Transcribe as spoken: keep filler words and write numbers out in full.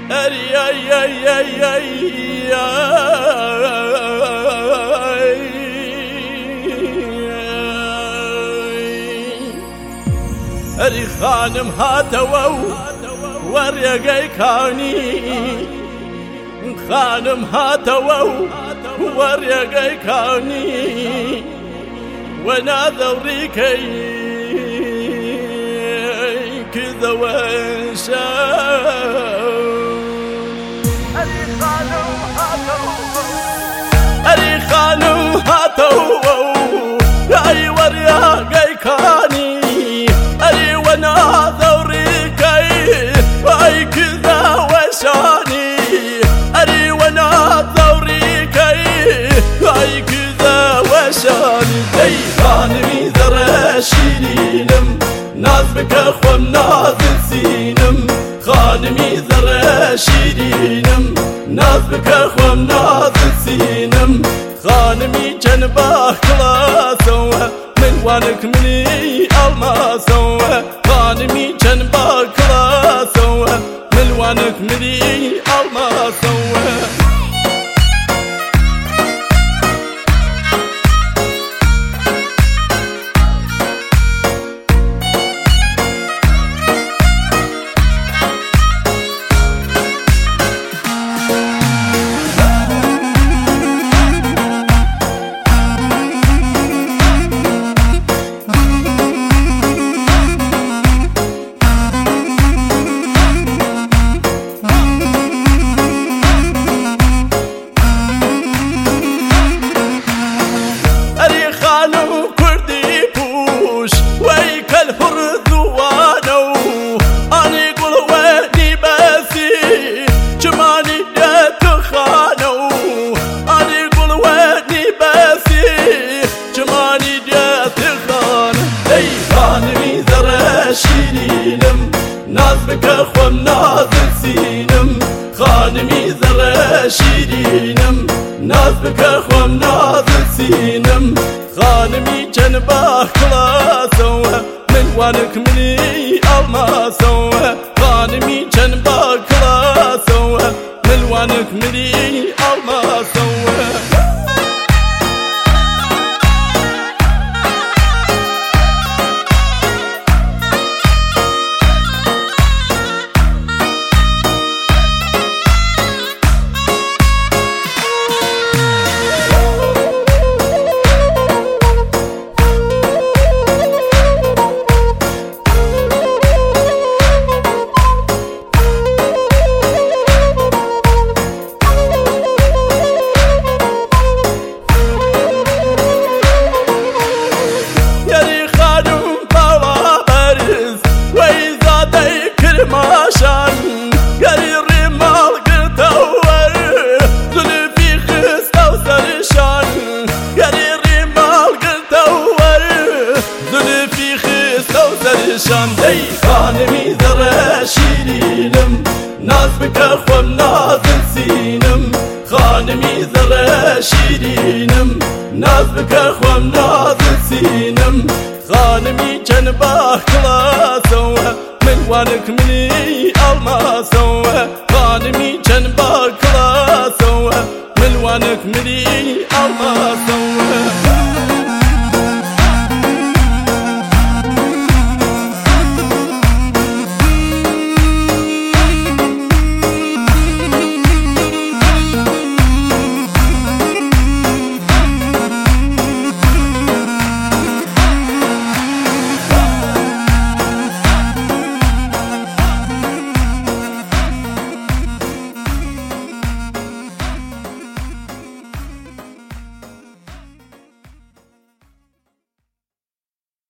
أري أي أي أي أي أري خانم هاتوو وريقي كاني خانم هاتوو وريقي كاني وانا ذوريكي كذا وانشا أري خانم هاتوو أري خانم هاتوو أي وريقي كاني أري وانا ذوريكي أي كذا وشاني أري وانا ذوريكي أي كذا وشاني أي خانمي ذرى شيرينم ناز بك أخوة مناظر سينم خانمي ذرى شيرينم ناز بك أخوة مناظر سينم خانمي جنبه كلاسوه من وانك مني الماسوه خانمي جنبه كلاسوه من وانك مني الماسوه شيرينم ناز بك أخوة مناظر سينم خانمي ذرى شيرينم ناز بك أخوة مناظر سينم خانمي جنبه كلاسوه من وانك مني الماسوه خانمي جنبه كلاسوه من وانك مني الماسوه أي خانمي ذرى شيرينم ناز بك أخوة مناظر سينم خانمي ذرى شيرينم ناز بك أخوة مناظر سينم خانمي جنبه كلاسوه من وانك مني الماسوه خانمي جنبه كلاسوه من وانك مني الماسوه